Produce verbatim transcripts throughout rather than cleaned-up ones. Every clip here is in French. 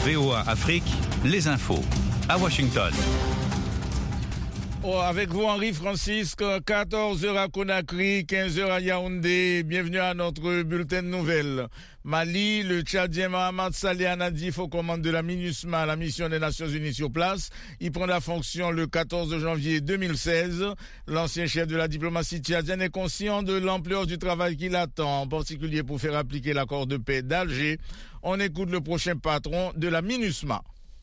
V O A Afrique, les infos. À Washington. Oh, avec vous, Henri Francisque, quatorze heures à Conakry, quinze heures à Yaoundé. Bienvenue à notre bulletin de nouvelles. Mali, le Tchadien Mohamed Saleh Anadif aux commandes de la MINUSMA, la mission des Nations Unies sur place. Il prend la fonction le quatorze janvier deux mille seize. L'ancien chef de la diplomatie tchadienne est conscient de l'ampleur du travail qu'il attend, en particulier pour faire appliquer l'accord de paix d'Alger. On écoute le prochain patron de la MINUSMA.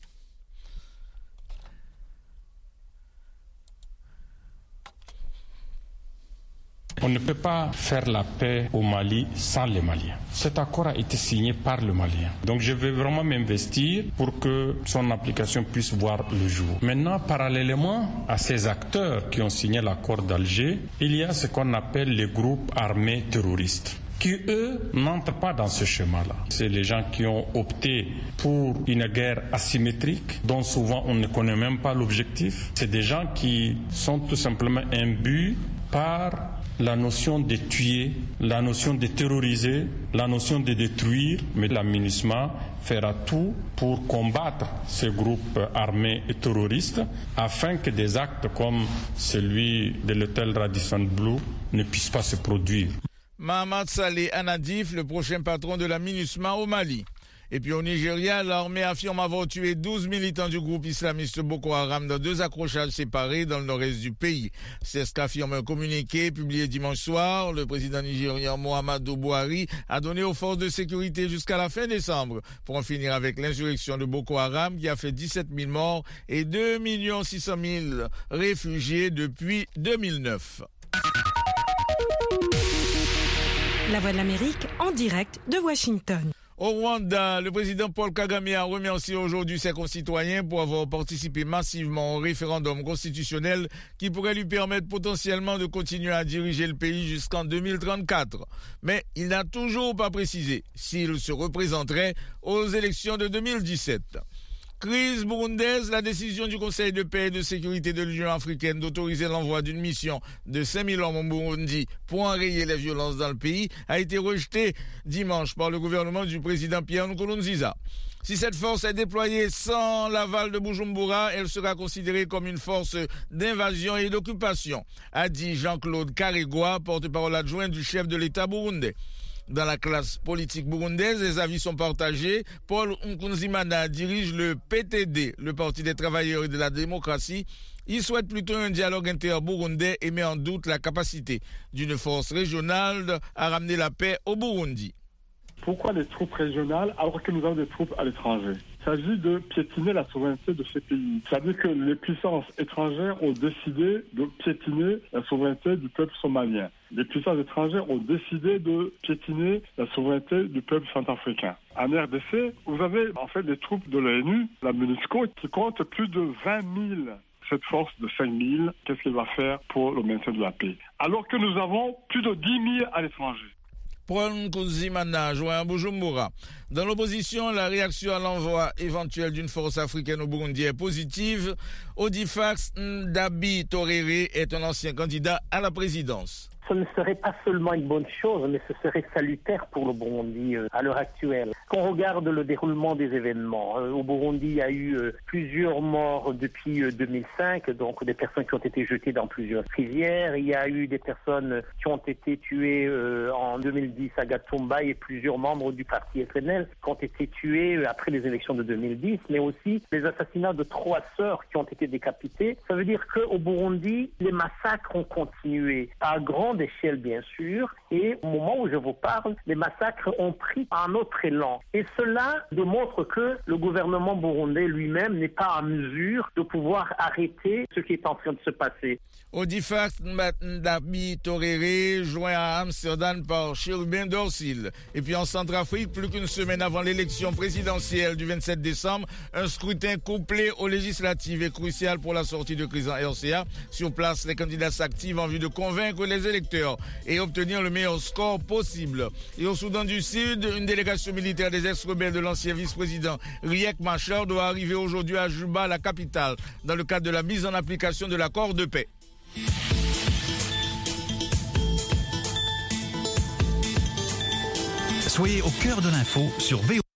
On ne peut pas faire la paix au Mali sans les Maliens. Cet accord a été signé par le Malien. Donc je vais vraiment m'investir pour que son application puisse voir le jour. Maintenant, parallèlement à ces acteurs qui ont signé l'accord d'Alger, il y a ce qu'on appelle les groupes armés terroristes, qui, eux, n'entrent pas dans ce schéma-là. C'est les gens qui ont opté pour une guerre asymétrique, dont souvent on ne connaît même pas l'objectif. C'est des gens qui sont tout simplement imbus par la notion de tuer, la notion de terroriser, la notion de détruire, mais la MINUSMA fera tout pour combattre ces groupes armés et terroristes afin que des actes comme celui de l'hôtel Radisson Blu ne puissent pas se produire. Mohamed Saleh Anadif, le prochain patron de la MINUSMA au Mali. Et puis au Nigeria, l'armée affirme avoir tué douze militants du groupe islamiste Boko Haram dans deux accrochages séparés dans le nord-est du pays. C'est ce qu'affirme un communiqué publié dimanche soir. Le président nigérien Muhammadu Buhari a donné aux forces de sécurité jusqu'à la fin décembre pour en finir avec l'insurrection de Boko Haram qui a fait dix-sept mille morts et deux millions six cent mille réfugiés depuis deux mille neuf. La Voix de l'Amérique en direct de Washington. Au Rwanda, le président Paul Kagame a remercié aujourd'hui ses concitoyens pour avoir participé massivement au référendum constitutionnel qui pourrait lui permettre potentiellement de continuer à diriger le pays jusqu'en deux mille trente-quatre. Mais il n'a toujours pas précisé s'il se représenterait aux élections de deux mille dix-sept. Crise burundaise, la décision du Conseil de paix et de sécurité de l'Union africaine d'autoriser l'envoi d'une mission de cinq mille hommes au Burundi pour enrayer les violences dans le pays a été rejetée dimanche par le gouvernement du président Pierre Nkurunziza. Si cette force est déployée sans l'aval de Bujumbura, elle sera considérée comme une force d'invasion et d'occupation, a dit Jean-Claude Karegwa, porte-parole adjoint du chef de l'État burundais. Dans la classe politique burundaise, les avis sont partagés. Paul Nkunzimana dirige le P T D, le Parti des travailleurs et de la démocratie. Il souhaite plutôt un dialogue inter-burundais et met en doute la capacité d'une force régionale à ramener la paix au Burundi. Pourquoi des troupes régionales alors que nous avons des troupes à l'étranger ? Il s'agit de piétiner la souveraineté de ces pays. C'est-à-dire que les puissances étrangères ont décidé de piétiner la souveraineté du peuple somalien. Les puissances étrangères ont décidé de piétiner la souveraineté du peuple centrafricain. En R D C, vous avez en fait des troupes de l'ONU, la MONUSCO, qui compte plus de vingt mille. Cette force de cinq mille, qu'est-ce qu'elle va faire pour le maintien de la paix ? Alors que nous avons plus de dix mille à l'étranger. Paul Nkunzimana, joint à Bujumbura. Dans l'opposition, la réaction à l'envoi éventuel d'une force africaine au Burundi est positive. Odifax Ndabi Torere est un ancien candidat à la présidence. Ce ne serait pas seulement une bonne chose, mais ce serait salutaire pour le Burundi euh, à l'heure actuelle. Quand on regarde le déroulement des événements, euh, au Burundi, il y a eu euh, plusieurs morts depuis euh, deux mille cinq, donc des personnes qui ont été jetées dans plusieurs rivières. Il y a eu des personnes qui ont été tuées euh, en deux mille dix à Gatumba et plusieurs membres du parti F N L qui ont été tués euh, après les élections de deux mille dix, mais aussi les assassinats de trois sœurs qui ont été décapitées. Ça veut dire qu'au Burundi, les massacres ont continué à grande échelle, bien sûr, et au moment où je vous parle, les massacres ont pris un autre élan. Et cela démontre que le gouvernement burundais lui-même n'est pas en mesure de pouvoir arrêter ce qui est en train de se passer. Odifax Ndabi Torere, joint à Amsterdam par Chérubin Dorsil. Et puis en Centrafrique, plus qu'une semaine avant l'élection présidentielle du vingt-sept décembre, un scrutin couplé aux législatives est crucial pour la sortie de crise en R C A. Sur place, les candidats s'activent en vue de convaincre les électeurs et obtenir le meilleur score possible. Et au Soudan du Sud, une délégation militaire des ex-rebelles de l'ancien vice-président Riek Machar doit arriver aujourd'hui à Juba, la capitale, dans le cadre de la mise en application de l'accord de paix. Soyez au cœur de l'info sur V O A.